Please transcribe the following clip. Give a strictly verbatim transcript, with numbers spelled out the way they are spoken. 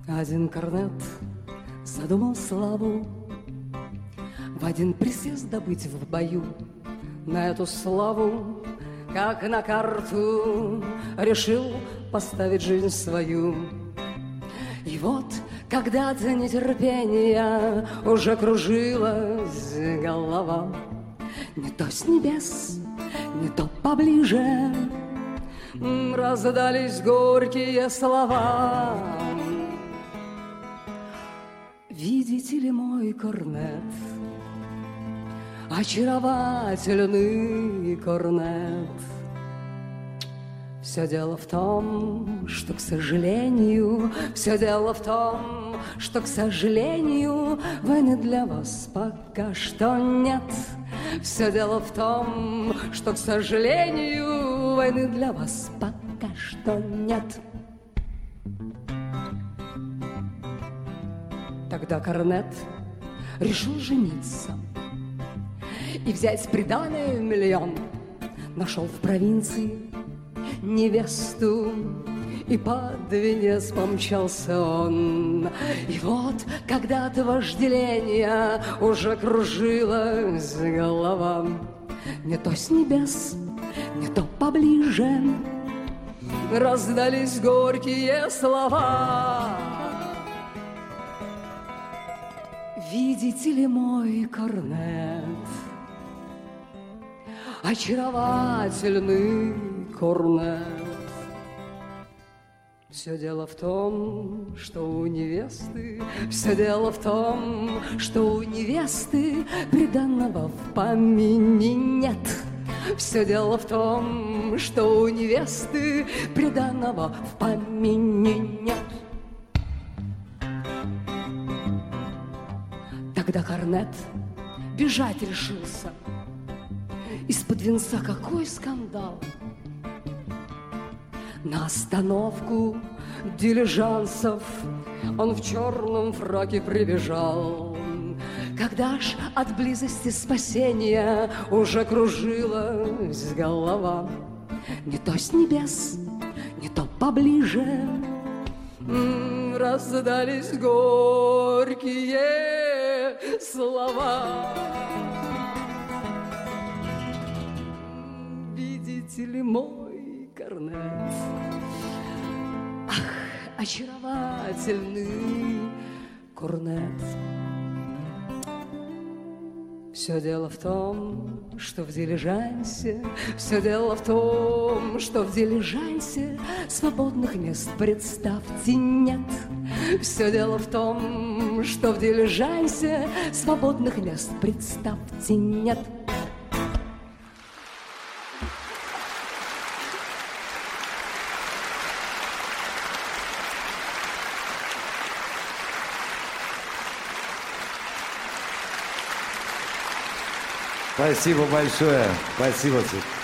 Один корнет задумал славу в один присест добыть в бою. На эту славу, как на карту, решил поставить жизнь свою. И вот, когда от нетерпения уже кружилась голова, не то с небес, не то поближе раздались горькие слова. Видите ли мой корнет, очаровательный корнет? Все дело в том, что, к сожалению, все дело в том, что, к сожалению, войны для вас пока что нет. Все дело в том, что, к сожалению, войны для вас пока что нет. Тогда корнет решил жениться и взять приданое в миллион. Нашел в провинции невесту, и под венец помчался он. И вот, когда от вожделения уже кружилась голова, не то с небес, не то поближе раздались горькие слова. Видите ли мой корнет, очаровательный корнет? Все дело в том, что у невесты, все дело в том, что у невесты приданного в помине нет. Все дело в том, что у невесты приданного в помине нет. Тогда корнет бежать решился. Из-под венца какой скандал! На остановку дилижансов он в черном фраке прибежал. Когда ж от близости спасения уже кружилась голова, не то с небес, не то поближе раздались горькие слова. Видите ли мой корнет, ах, очаровательный корнет? Все дело в том, что в дилижансе, все дело в том, что в дилижансе свободных мест, представьте, нет. Все дело в том, что в дилижансе свободных мест, представьте, нет. Спасибо большое. Спасибо.